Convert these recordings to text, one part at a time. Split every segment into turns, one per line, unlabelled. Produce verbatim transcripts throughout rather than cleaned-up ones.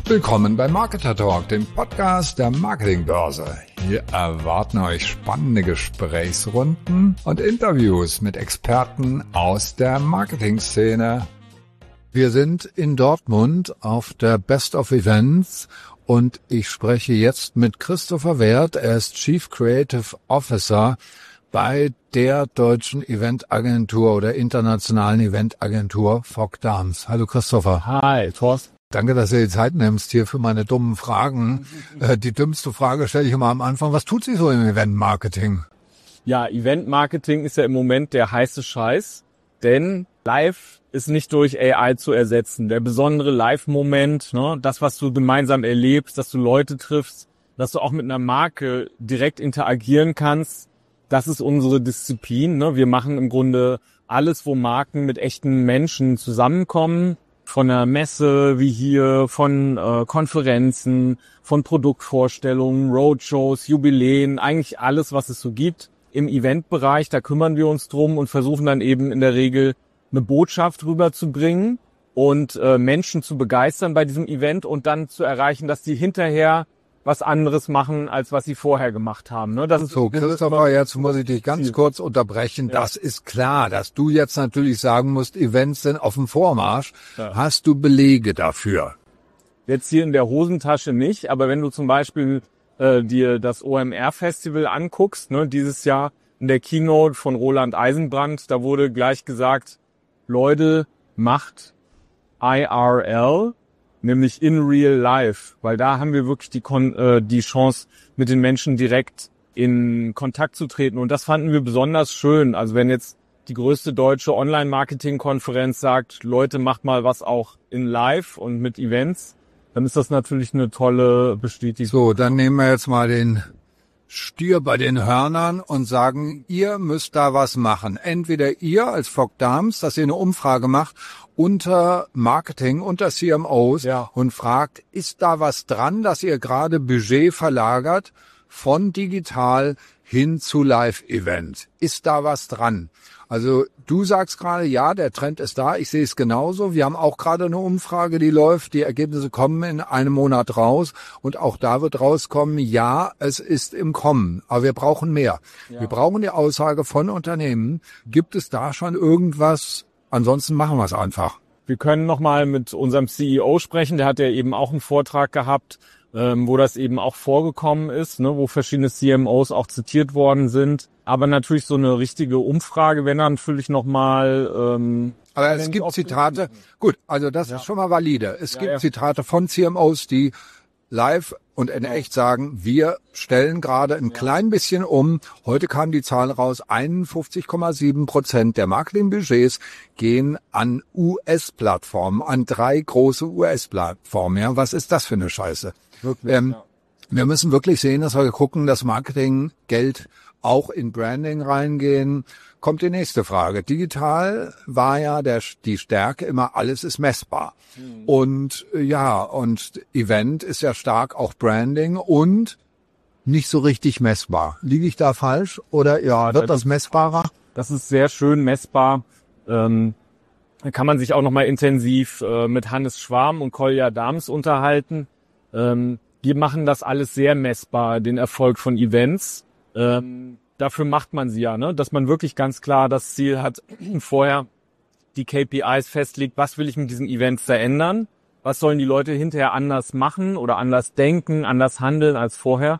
Willkommen bei Marketer Talk, dem Podcast der Marketingbörse. Hier erwarten euch spannende Gesprächsrunden und Interviews mit Experten aus der Marketingszene. Wir sind in Dortmund auf der Best of Events und ich spreche jetzt mit Christopher Wert. Er ist Chief Creative Officer bei der deutschen Eventagentur oder internationalen Eventagentur Fogg Dams. Hallo Christopher.
Hi, Thorsten.
Danke, dass du die Zeit nimmst hier für meine dummen Fragen. Äh, die dümmste Frage stelle ich immer am Anfang. Was tut sich so im Event-Marketing?
Ja, Event-Marketing ist ja im Moment der heiße Scheiß, denn Live ist nicht durch A I zu ersetzen. Der besondere Live-Moment, ne, das, was du gemeinsam erlebst, dass du Leute triffst, dass du auch mit einer Marke direkt interagieren kannst, das ist unsere Disziplin. Ne? Wir machen im Grunde alles, wo Marken mit echten Menschen zusammenkommen. Von einer Messe wie hier, von äh, Konferenzen, von Produktvorstellungen, Roadshows, Jubiläen, eigentlich alles, was es so gibt im Eventbereich. Da kümmern wir uns drum und versuchen dann eben in der Regel eine Botschaft rüberzubringen und äh, Menschen zu begeistern bei diesem Event und dann zu erreichen, dass die hinterher was anderes machen, als was sie vorher gemacht haben. Ne? Das ist
so, Christopher, jetzt muss ich dich ganz kurz unterbrechen. Ja. Das ist klar, dass du jetzt natürlich sagen musst, Events sind auf dem Vormarsch. Ja. Hast du Belege dafür?
Jetzt hier in der Hosentasche nicht, aber wenn du zum Beispiel äh, dir das O M R-Festival anguckst, ne, dieses Jahr in der Keynote von Roland Eisenbrand, da wurde gleich gesagt, Leute, macht I R L, nämlich in real life, weil da haben wir wirklich die, Kon- äh, die Chance, mit den Menschen direkt in Kontakt zu treten. Und das fanden wir besonders schön. Also wenn jetzt die größte deutsche Online-Marketing-Konferenz sagt, Leute, macht mal was auch in live und mit Events, dann ist das natürlich eine tolle Bestätigung.
So, dann nehmen wir jetzt mal den Stier bei den Hörnern und sagen, ihr müsst da was machen. Entweder ihr als Fogg Dams, dass ihr eine Umfrage macht unter Marketing, unter C M Os, ja, und fragt, ist da was dran, dass ihr gerade Budget verlagert von digital hin zu Live-Event? Ist da was dran? Also du sagst gerade, ja, der Trend ist da, ich sehe es genauso. Wir haben auch gerade eine Umfrage, die läuft, die Ergebnisse kommen in einem Monat raus und auch da wird rauskommen, ja, es ist im Kommen, aber wir brauchen mehr. Ja. Wir brauchen die Aussage von Unternehmen, gibt es da schon irgendwas, ansonsten machen wir es einfach.
Wir können nochmal mit unserem C E O sprechen, der hat ja eben auch einen Vortrag gehabt, ähm, wo das eben auch vorgekommen ist, ne, wo verschiedene C M Os auch zitiert worden sind. Aber natürlich so eine richtige Umfrage, wenn dann natürlich nochmal... Ähm,
Aber es gibt Zitate, gut, also das ja. ist schon mal valide. Es ja, gibt ja. Zitate von C M Os, die live und in echt sagen, wir stellen gerade ein ja. klein bisschen um. Heute kam die Zahl raus, einundfünfzig Komma sieben Prozent der Marketingbudgets gehen an U S-Plattformen, an drei große U S-Plattformen. Ja, was ist das für eine Scheiße? Wirklich, ähm, ja. Wir müssen wirklich sehen, dass wir gucken, dass Marketinggeld auch in Branding reingehen. Kommt die nächste Frage. Digital war ja der, die Stärke immer, alles ist messbar. Mhm. Und ja, und Event ist ja stark auch Branding und nicht so richtig messbar. Liege ich da falsch? Oder ja, wird das messbarer?
Das ist sehr schön messbar. Ähm, da kann man sich auch nochmal intensiv äh, mit Hannes Schwarm und Kolja Dams unterhalten. Ähm, wir machen das alles sehr messbar, den Erfolg von Events. Ähm, dafür macht man sie ja, ne? Dass man wirklich ganz klar das Ziel hat, vorher die K P Is festlegt, was will ich mit diesen Events verändern? Was sollen die Leute hinterher anders machen oder anders denken, anders handeln als vorher?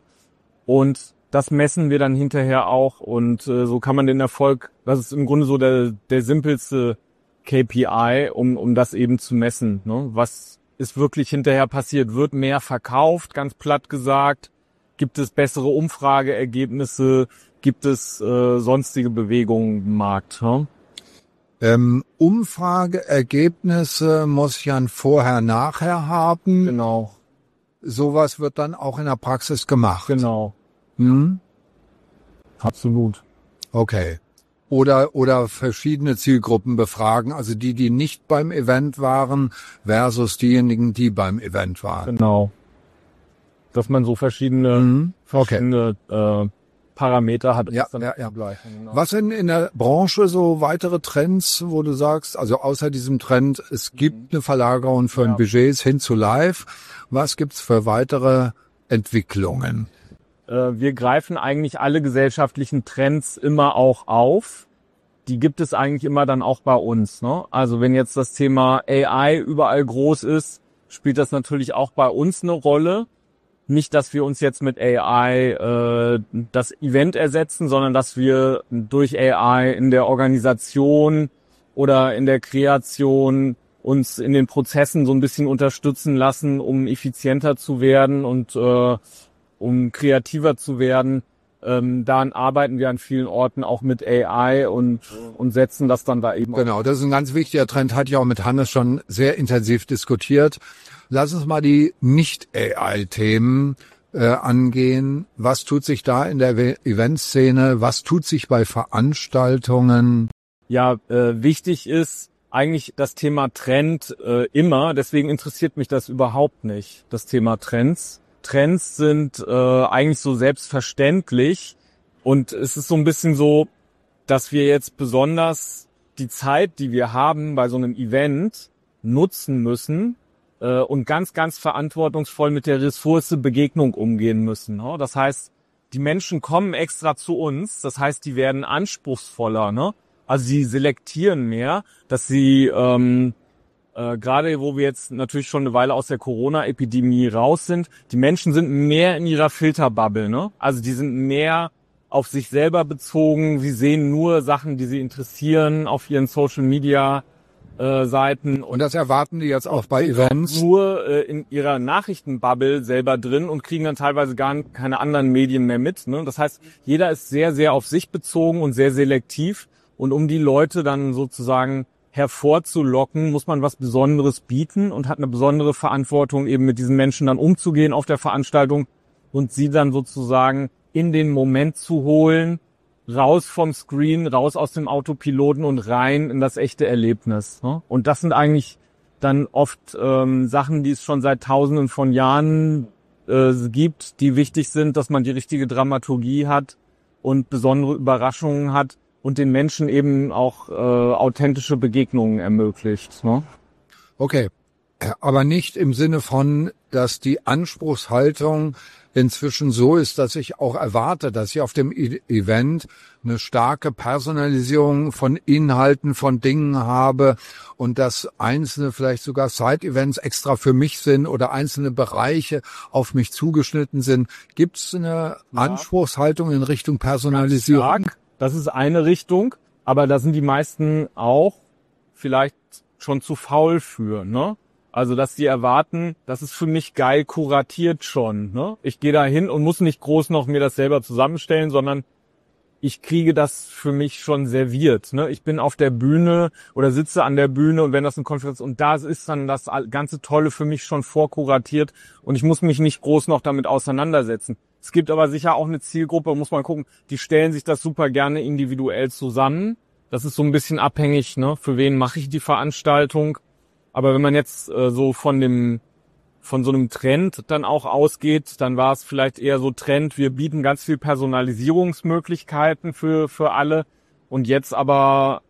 Und das messen wir dann hinterher auch und äh, so kann man den Erfolg, das ist im Grunde so der, der simpelste K P I, um, um das eben zu messen, ne? Was ist wirklich hinterher passiert? Wird mehr verkauft, ganz platt gesagt? Gibt es bessere Umfrageergebnisse? Gibt es äh, sonstige Bewegungen im Markt? Hm?
Ähm, Umfrageergebnisse muss ich ja ein Vorher-Nachher haben.
Genau.
Sowas wird dann auch in der Praxis gemacht.
Genau.
Hm?
Absolut.
Okay. Oder, oder verschiedene Zielgruppen befragen, also die, die nicht beim Event waren versus diejenigen, die beim Event waren.
Genau. Dass man so verschiedene,
mhm. okay.
verschiedene äh, Parameter hat.
Ja, ja, ja. Genau. Was sind in der Branche so weitere Trends, wo du sagst, also außer diesem Trend, es gibt eine Verlagerung von ja. Budgets hin zu Live. Was gibt's für weitere Entwicklungen?
Äh, wir greifen eigentlich alle gesellschaftlichen Trends immer auch auf. Die gibt es eigentlich immer dann auch bei uns, ne? Also wenn jetzt das Thema A I überall groß ist, spielt das natürlich auch bei uns eine Rolle. Nicht, dass wir uns jetzt mit A I äh, das Event ersetzen, sondern dass wir durch A I in der Organisation oder in der Kreation uns in den Prozessen so ein bisschen unterstützen lassen, um effizienter zu werden und äh, um kreativer zu werden. Ähm, dann arbeiten wir an vielen Orten auch mit A I und und setzen das dann da eben.
Genau, das ist ein ganz wichtiger Trend, hatte ich auch mit Hannes schon sehr intensiv diskutiert. Lass uns mal die Nicht-A I-Themen äh, angehen. Was tut sich da in der Eventszene? Was tut sich bei Veranstaltungen?
Ja, äh, wichtig ist eigentlich das Thema Trend äh, immer. Deswegen interessiert mich das überhaupt nicht, das Thema Trends. Trends sind äh, eigentlich so selbstverständlich und es ist so ein bisschen so, dass wir jetzt besonders die Zeit, die wir haben bei so einem Event, nutzen müssen äh, und ganz, ganz verantwortungsvoll mit der Ressource Begegnung umgehen müssen. Ne? Das heißt, die Menschen kommen extra zu uns, das heißt, die werden anspruchsvoller, ne? Also sie selektieren mehr, dass sie ähm, Äh, gerade wo wir jetzt natürlich schon eine Weile aus der Corona-Epidemie raus sind, die Menschen sind mehr in ihrer Filterbubble, ne? Also die sind mehr auf sich selber bezogen, sie sehen nur Sachen, die sie interessieren auf ihren Social-Media-Seiten.
Und das erwarten die jetzt auch bei Events?
Nur äh, in ihrer Nachrichtenbubble selber drin und kriegen dann teilweise gar keine anderen Medien mehr mit, ne? Das heißt, jeder ist sehr, sehr auf sich bezogen und sehr selektiv und um die Leute dann sozusagen hervorzulocken, muss man was Besonderes bieten und hat eine besondere Verantwortung, eben mit diesen Menschen dann umzugehen auf der Veranstaltung und sie dann sozusagen in den Moment zu holen, raus vom Screen, raus aus dem Autopiloten und rein in das echte Erlebnis. Und das sind eigentlich dann oft ähm, Sachen, die es schon seit Tausenden von Jahren äh, gibt, die wichtig sind, dass man die richtige Dramaturgie hat und besondere Überraschungen hat und den Menschen eben auch äh, authentische Begegnungen ermöglicht. Ne?
Okay, aber nicht im Sinne von, dass die Anspruchshaltung inzwischen so ist, dass ich auch erwarte, dass ich auf dem e- Event eine starke Personalisierung von Inhalten, von Dingen habe und dass einzelne vielleicht sogar Side-Events extra für mich sind oder einzelne Bereiche auf mich zugeschnitten sind. Gibt es eine ja. Anspruchshaltung in Richtung Personalisierung?
Das ist eine Richtung, aber da sind die meisten auch vielleicht schon zu faul für, ne? Also, dass die erwarten, das ist für mich geil kuratiert schon, ne? Ich gehe da hin und muss nicht groß noch mir das selber zusammenstellen, sondern ich kriege das für mich schon serviert, ne? Ich bin auf der Bühne oder sitze an der Bühne und wenn das eine Konferenz und da ist dann das ganze Tolle für mich schon vorkuratiert und ich muss mich nicht groß noch damit auseinandersetzen. Es gibt aber sicher auch eine Zielgruppe, muss man gucken, die stellen sich das super gerne individuell zusammen. Das ist so ein bisschen abhängig, ne? Für wen mache ich die Veranstaltung? Aber wenn man jetzt äh, so von dem von so einem Trend dann auch ausgeht, dann war es vielleicht eher so Trend, wir bieten ganz viel Personalisierungsmöglichkeiten für für alle und jetzt aber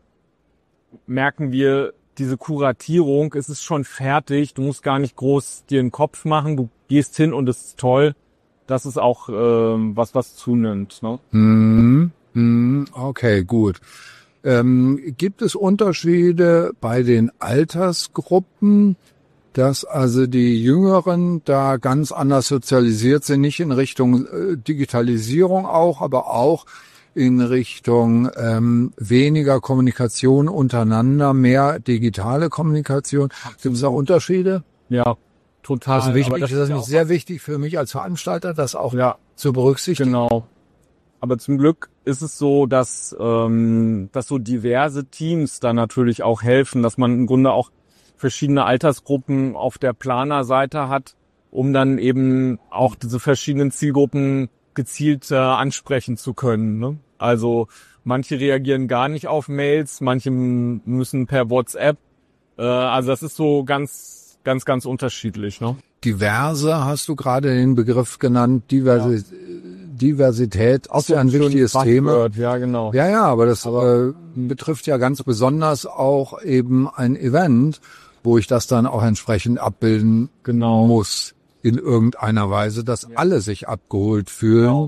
merken wir, diese Kuratierung, es ist schon fertig, du musst gar nicht groß dir einen Kopf machen, du gehst hin und es ist toll. Das ist auch ähm, was, was zunimmt. Ne?
Mm, mm, okay, gut. Ähm, gibt es Unterschiede bei den Altersgruppen, dass also die Jüngeren da ganz anders sozialisiert sind, nicht in Richtung äh, Digitalisierung auch, aber auch in Richtung ähm, weniger Kommunikation untereinander, mehr digitale Kommunikation? Gibt es da Unterschiede?
Ja. Total.
Das ist wichtig, das ist nämlich sehr wichtig für mich als Veranstalter, das auch
ja,
zu berücksichtigen.
Genau. Aber zum Glück ist es so, dass, ähm, dass so diverse Teams da natürlich auch helfen, dass man im Grunde auch verschiedene Altersgruppen auf der Planerseite hat, um dann eben auch diese verschiedenen Zielgruppen gezielt äh, ansprechen zu können. Ne? Also manche reagieren gar nicht auf Mails, manche müssen per WhatsApp. Äh, also das ist so ganz Ganz, ganz unterschiedlich, ne?
Diverse hast du gerade den Begriff genannt, diverse, ja. Diversität ist ja ein wichtiges Thema.
Ja, genau.
Ja, ja, aber das aber, äh, betrifft ja ganz besonders auch eben ein Event, wo ich das dann auch entsprechend abbilden
genau.
muss in irgendeiner Weise, dass ja. alle sich abgeholt fühlen. Genau.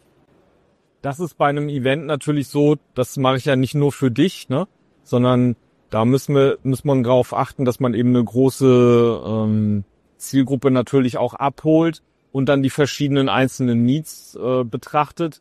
Das ist bei einem Event natürlich so, das mache ich ja nicht nur für dich, ne, sondern da müssen wir, muss man darauf achten, dass man eben eine große ähm, Zielgruppe natürlich auch abholt und dann die verschiedenen einzelnen Needs äh, betrachtet.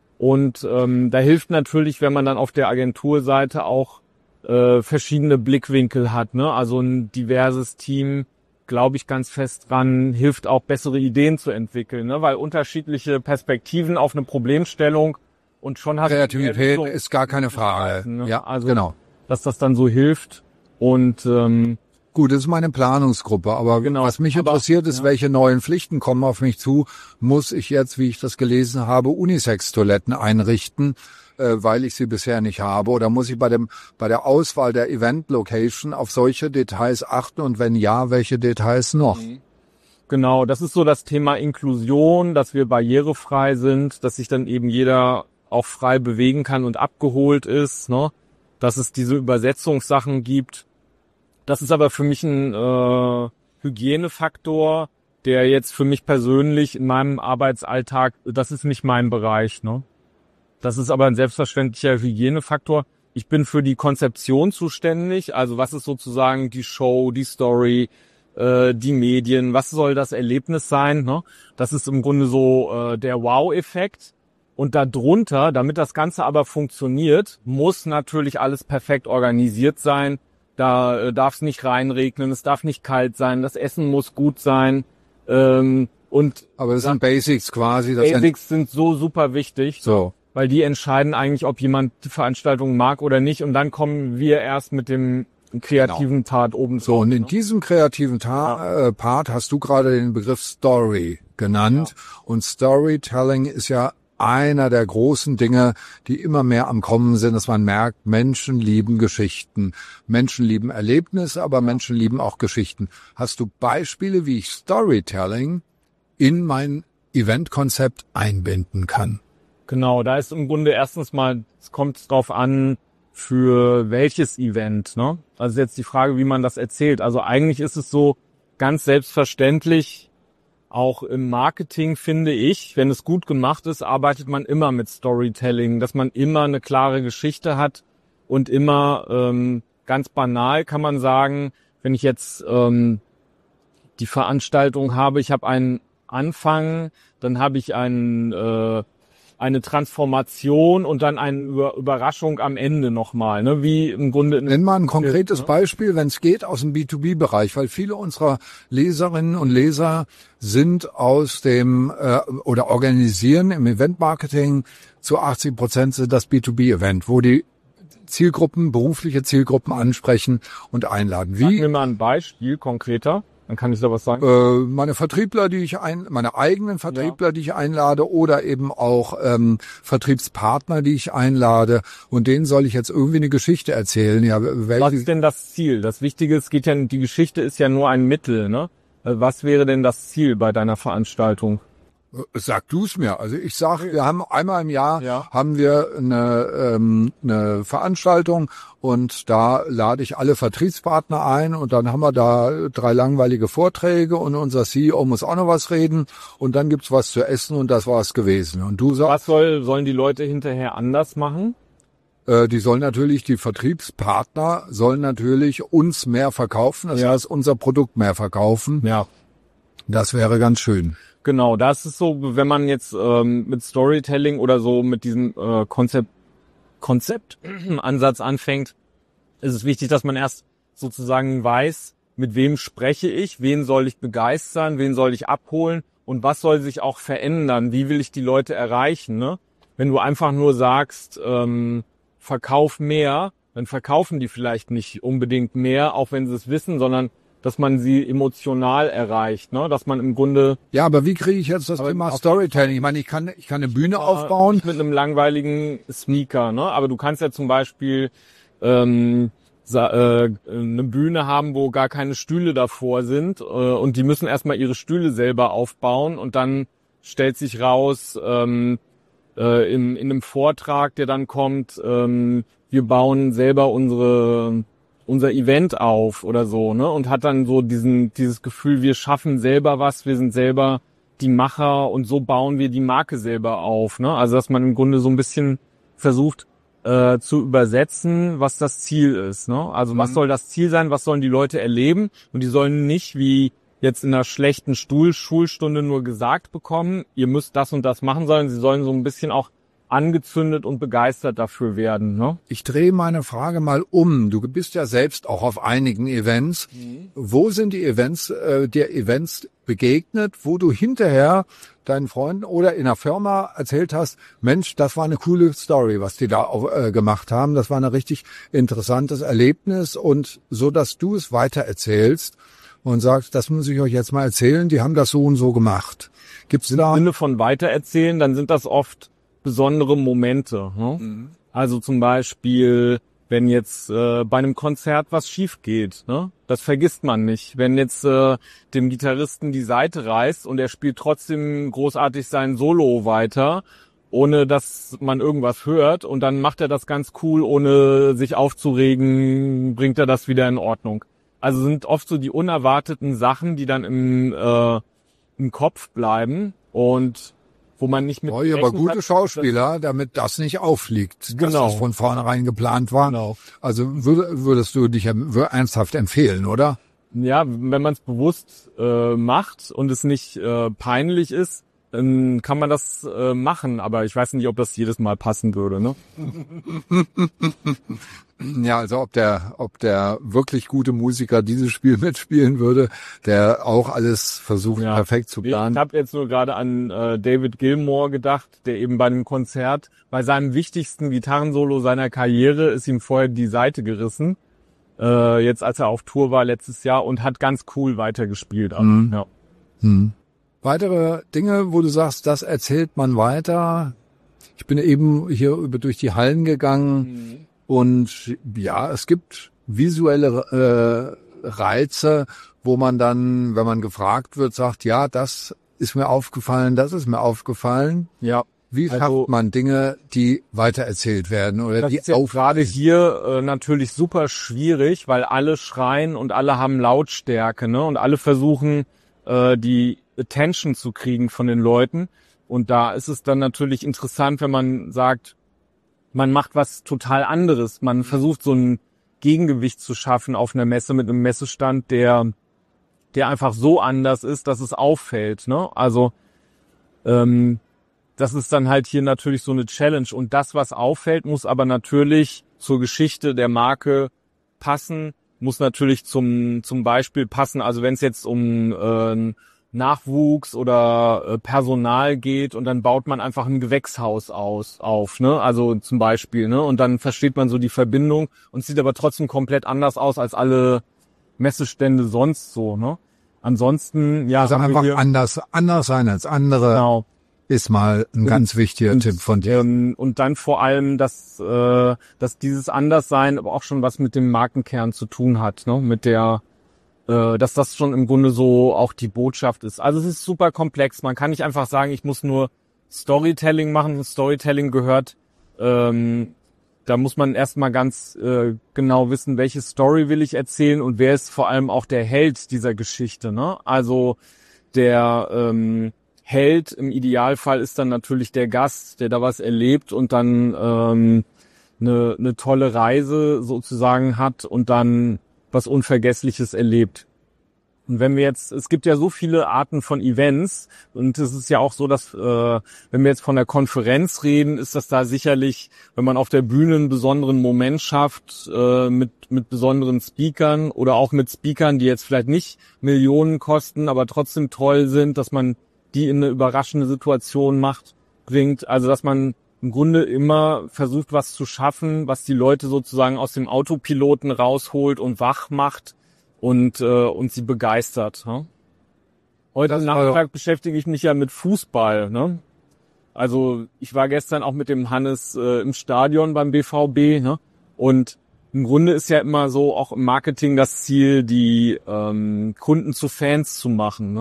Und ähm, da hilft natürlich, wenn man dann auf der Agenturseite auch äh, verschiedene Blickwinkel hat, ne? Also ein diverses Team, glaube ich ganz fest dran, hilft auch bessere Ideen zu entwickeln, ne? Weil unterschiedliche Perspektiven auf eine Problemstellung und schon hast
Kreativität ist gar keine Frage.
Ne?
Ja,
also,
genau.
Dass das dann so hilft und ähm,
gut, das ist meine Planungsgruppe, aber genau, was mich aber, interessiert ist, ja. welche neuen Pflichten kommen auf mich zu? Muss ich jetzt, wie ich das gelesen habe, Unisex-Toiletten einrichten, äh, weil ich sie bisher nicht habe? Oder muss ich bei dem bei der Auswahl der Event-Location auf solche Details achten? Und wenn ja, welche Details noch?
Genau, das ist so das Thema Inklusion, dass wir barrierefrei sind, dass sich dann eben jeder auch frei bewegen kann und abgeholt ist, ne? Dass es diese Übersetzungssachen gibt. Das ist aber für mich ein äh, Hygienefaktor, der jetzt für mich persönlich in meinem Arbeitsalltag, das ist nicht mein Bereich, ne? Das ist aber ein selbstverständlicher Hygienefaktor. Ich bin für die Konzeption zuständig, also was ist sozusagen die Show, die Story, äh, die Medien, was soll das Erlebnis sein, ne? Das ist im Grunde so äh, der Wow-Effekt. Und darunter, damit das Ganze aber funktioniert, muss natürlich alles perfekt organisiert sein. Da äh, darf es nicht reinregnen, es darf nicht kalt sein, das Essen muss gut sein. Ähm, und
aber das sind Basics quasi.
Das Basics sind so super wichtig,
so.
Weil die entscheiden eigentlich, ob jemand die Veranstaltung mag oder nicht. Und dann kommen wir erst mit dem kreativen genau. Part oben
so. Und in ne? diesem kreativen Ta- ja. äh, Part hast du gerade den Begriff Story genannt. Ja. Und Storytelling ist ja einer der großen Dinge, die immer mehr am Kommen sind, dass man merkt, Menschen lieben Geschichten. Menschen lieben Erlebnisse, aber Menschen lieben auch Geschichten. Hast du Beispiele, wie ich Storytelling in mein Eventkonzept einbinden kann?
Genau, da ist im Grunde erstens mal, es kommt drauf an, für welches Event, ne? Also jetzt die Frage, wie man das erzählt. Also eigentlich ist es so ganz selbstverständlich, auch im Marketing finde ich, wenn es gut gemacht ist, arbeitet man immer mit Storytelling, dass man immer eine klare Geschichte hat und immer ähm, ganz banal kann man sagen, wenn ich jetzt ähm, die Veranstaltung habe, ich habe einen Anfang, dann habe ich einen äh, eine Transformation und dann eine Überraschung am Ende nochmal, ne? Wie im Grunde.
Nenn mal ein konkretes Beispiel, wenn es geht, aus dem B zwei B-Bereich, weil viele unserer Leserinnen und Leser sind aus dem äh, oder organisieren im Eventmarketing zu achtzig Prozent sind das B zwei B-Event, wo die Zielgruppen, berufliche Zielgruppen ansprechen und einladen. Wie?
Sag mir mal ein Beispiel konkreter. Dann kann ich da was sagen.
Äh, meine Vertriebler, die ich ein, meine eigenen Vertriebler, ja. die ich einlade, oder eben auch ähm, Vertriebspartner, die ich einlade, und denen soll ich jetzt irgendwie eine Geschichte erzählen. Ja, welche?
Was ist denn das Ziel? Das Wichtige ist, geht ja, die Geschichte ist ja nur ein Mittel, ne? Was wäre denn das Ziel bei deiner Veranstaltung?
Sag du es mir. Also ich sage, wir haben einmal im Jahr
ja.
haben wir eine, ähm, eine Veranstaltung und da lade ich alle Vertriebspartner ein und dann haben wir da drei langweilige Vorträge und unser C E O muss auch noch was reden und dann gibt's was zu essen und das war's gewesen. Und du sagst,
was soll, sollen die Leute hinterher anders machen?
Äh, die sollen natürlich, die Vertriebspartner sollen natürlich uns mehr verkaufen, das
ja.
heißt unser Produkt mehr verkaufen.
Ja.
Das wäre ganz schön.
Genau, das ist so, wenn man jetzt ähm, mit Storytelling oder so mit diesem äh, Konzept Konzeptansatz anfängt, ist es wichtig, dass man erst sozusagen weiß, mit wem spreche ich, wen soll ich begeistern, wen soll ich abholen und was soll sich auch verändern, wie will ich die Leute erreichen, ne? Wenn du einfach nur sagst, ähm, verkauf mehr, dann verkaufen die vielleicht nicht unbedingt mehr, auch wenn sie es wissen, sondern dass man sie emotional erreicht, ne? Dass man im Grunde...
Ja, aber wie kriege ich jetzt das Thema Storytelling? Ich meine, ich kann ich kann eine Bühne aufbauen.
Nicht mit einem langweiligen Sneaker, ne? Aber du kannst ja zum Beispiel ähm, sa- äh, eine Bühne haben, wo gar keine Stühle davor sind äh, und die müssen erstmal ihre Stühle selber aufbauen und dann stellt sich raus, ähm, äh, in, in einem Vortrag, der dann kommt, ähm, wir bauen selber unsere unser Event auf oder so, ne? Und hat dann so diesen dieses Gefühl, wir schaffen selber was, wir sind selber die Macher und so bauen wir die Marke selber auf, ne? Also dass man im Grunde so ein bisschen versucht äh, zu übersetzen, was das Ziel ist, ne? Also mhm. was soll das Ziel sein, was sollen die Leute erleben? Und die sollen nicht wie jetzt in einer schlechten Stuhl Schulstunde nur gesagt bekommen, ihr müsst das und das machen, sondern sie sollen so ein bisschen auch angezündet und begeistert dafür werden, ne?
Ich drehe meine Frage mal um. Du bist ja selbst auch auf einigen Events. Mhm. Wo sind die Events, äh, dir Events begegnet, wo du hinterher deinen Freunden oder in der Firma erzählt hast, Mensch, das war eine coole Story, was die da auch, äh, gemacht haben. Das war ein richtig interessantes Erlebnis und so, dass du es weiter erzählst und sagst, das muss ich euch jetzt mal erzählen, die haben das so und so gemacht. Gibt's da?
Im Sinne von weitererzählen, dann sind das oft besondere Momente, ne? Mhm. Also zum Beispiel, wenn jetzt äh, bei einem Konzert was schief geht, ne? Das vergisst man nicht. Wenn jetzt äh, dem Gitarristen die Seite reißt und er spielt trotzdem großartig sein Solo weiter, ohne dass man irgendwas hört und dann macht er das ganz cool, ohne sich aufzuregen, bringt er das wieder in Ordnung. Also sind oft so die unerwarteten Sachen, die dann im, äh, im Kopf bleiben und wo man nicht mit
oh, aber gute hat, Schauspieler, damit das nicht auffliegt,
genau.
dass das von vornherein geplant war.
Genau.
Also würd, würdest du dich ernsthaft empfehlen, oder?
Ja, wenn man es bewusst äh, macht und es nicht äh, peinlich ist, dann kann man das äh, machen. Aber ich weiß nicht, ob das jedes Mal passen würde, ne?
Ja, also ob der, ob der wirklich gute Musiker dieses Spiel mitspielen würde, der auch alles versucht, ja, perfekt zu planen.
Ich habe jetzt nur gerade an äh, David Gilmour gedacht, der eben bei einem Konzert, bei seinem wichtigsten Gitarrensolo seiner Karriere, ist ihm vorher die Seite gerissen, äh, jetzt als er auf Tour war letztes Jahr und hat ganz cool weitergespielt. Also,
mhm.
ja.
mhm. Weitere Dinge, wo du sagst, das erzählt man weiter. Ich bin eben hier über durch die Hallen gegangen. Mhm. Und ja, es gibt visuelle äh, Reize, wo man dann, wenn man gefragt wird, sagt, ja, das ist mir aufgefallen, das ist mir aufgefallen.
Ja.
Wie schafft also, man Dinge, die weitererzählt werden oder
das
die
ist jetzt gerade hier äh, natürlich super schwierig, weil alle schreien und alle haben Lautstärke, ne? Und alle versuchen, äh, die Attention zu kriegen von den Leuten. Und da ist es dann natürlich interessant, wenn man sagt, man macht was total anderes. Man versucht so ein Gegengewicht zu schaffen auf einer Messe mit einem Messestand, der der einfach so anders ist, dass es auffällt, ne? Also ähm, das ist dann halt hier natürlich so eine Challenge. Und das, was auffällt, muss aber natürlich zur Geschichte der Marke passen, muss natürlich zum zum Beispiel passen. Also wenn es jetzt um äh, Nachwuchs oder äh, Personal geht und dann baut man einfach ein Gewächshaus aus auf, ne? Also zum Beispiel, ne? Und dann versteht man so die Verbindung und sieht aber trotzdem komplett anders aus als alle Messestände sonst so, ne? Ansonsten, ja,
also einfach
wir,
anders anders sein als andere.
Genau.
Ist mal ein und, ganz wichtiger und, Tipp von dir.
Ähm, und dann vor allem, dass äh, dass dieses Anderssein aber auch schon was mit dem Markenkern zu tun hat, ne? Mit der dass das schon im Grunde so auch die Botschaft ist. Also es ist super komplex. Man kann nicht einfach sagen, ich muss nur Storytelling machen. Storytelling gehört, ähm, da muss man erstmal ganz äh, genau wissen, welche Story will ich erzählen und wer ist vor allem auch der Held dieser Geschichte, ne? Also der ähm, Held im Idealfall ist dann natürlich der Gast, der da was erlebt und dann ähm, eine, eine tolle Reise sozusagen hat und dann was Unvergessliches erlebt. Und wenn wir jetzt, es gibt ja so viele Arten von Events und es ist ja auch so, dass, äh, wenn wir jetzt von der Konferenz reden, ist das da sicherlich, wenn man auf der Bühne einen besonderen Moment schafft, äh, mit mit besonderen Speakern oder auch mit Speakern, die jetzt vielleicht nicht Millionen kosten, aber trotzdem toll sind, dass man die in eine überraschende Situation macht, bringt. Also dass man im Grunde immer versucht, was zu schaffen, was die Leute sozusagen aus dem Autopiloten rausholt und wach macht und äh, und sie begeistert. Ne? Heute das Nachmittag beschäftige ich mich ja mit Fußball. Ne? Also ich war gestern auch mit dem Hannes äh, im Stadion beim B V B. Ne? Und im Grunde ist ja immer so auch im Marketing das Ziel, die ähm, Kunden zu Fans zu machen. Ne?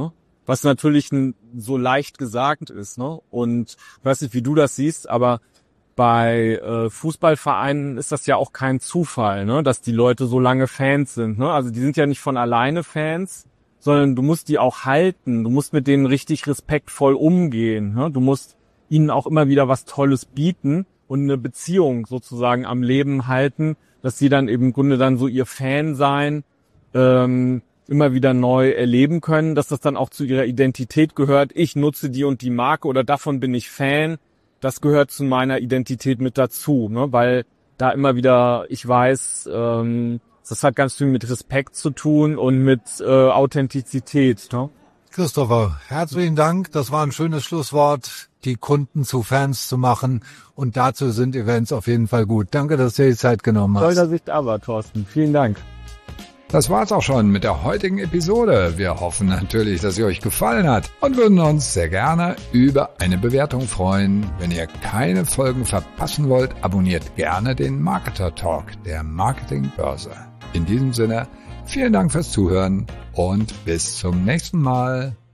was natürlich n, so leicht gesagt ist, ne? Und ich weiß nicht, wie du das siehst, aber bei äh, Fußballvereinen ist das ja auch kein Zufall, ne, dass die Leute so lange Fans sind, ne? Also die sind ja nicht von alleine Fans, sondern du musst die auch halten. Du musst mit denen richtig respektvoll umgehen, ne? Du musst ihnen auch immer wieder was Tolles bieten und eine Beziehung sozusagen am Leben halten, dass sie dann eben im Grunde dann so ihr Fan sein, ähm, immer wieder neu erleben können, dass das dann auch zu ihrer Identität gehört. Ich nutze die und die Marke oder davon bin ich Fan. Das gehört zu meiner Identität mit dazu, ne? Weil da immer wieder, ich weiß, ähm, das hat ganz viel mit Respekt zu tun und mit äh, Authentizität. Ne?
Christopher, herzlichen Dank. Das war ein schönes Schlusswort, die Kunden zu Fans zu machen. Und dazu sind Events auf jeden Fall gut. Danke, dass du dir die Zeit genommen hast.
Toll, dass ich da war, Thorsten. Vielen Dank.
Das war's auch schon mit der heutigen Episode. Wir hoffen natürlich, dass sie euch gefallen hat und würden uns sehr gerne über eine Bewertung freuen. Wenn ihr keine Folgen verpassen wollt, abonniert gerne den Marketer Talk der Marketingbörse. In diesem Sinne, vielen Dank fürs Zuhören und bis zum nächsten Mal.